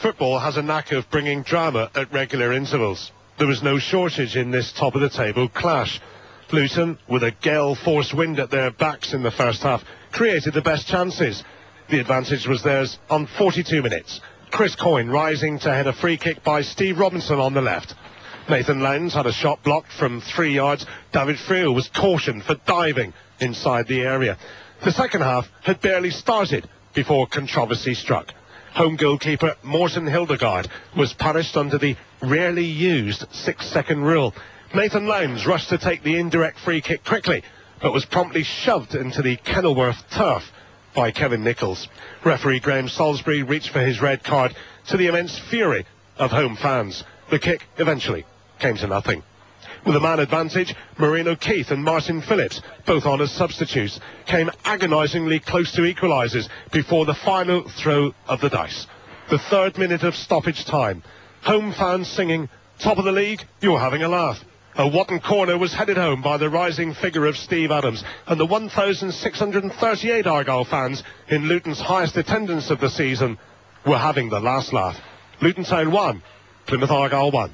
Football has a knack of bringing drama at regular intervals. There was no shortage in this top-of-the-table clash. Luton, with a gale-force wind at their backs in the first half, created the best chances. The advantage was theirs on 42 minutes. Chris Coyne rising to head a free kick by Steve Robinson on the left. Nathan Lowndes had a shot blocked from 3 yards. David Friel was cautioned for diving inside the area. The second half had barely started before controversy struck. Home goalkeeper Morten Hildegard was punished under the rarely used 6-second rule. Nathan Lowndes rushed to take the indirect free kick quickly, but was promptly shoved into the Kenilworth turf by Kevin Nichols. Referee Graham Salisbury reached for his red card, to the immense fury of home fans. The kick eventually came to nothing. With a man advantage, Maureen O'Keefe and Martin Phillips, both on as substitutes, came agonisingly close to equalisers before the final throw of the dice. The 3rd minute of stoppage time. Home fans singing, "Top of the league, you're having a laugh." A Watton corner was headed home by the rising figure of Steve Adams, and the 1,638 Argyle fans in Luton's highest attendance of the season were having the last laugh. Luton Town 1, Plymouth Argyle 1.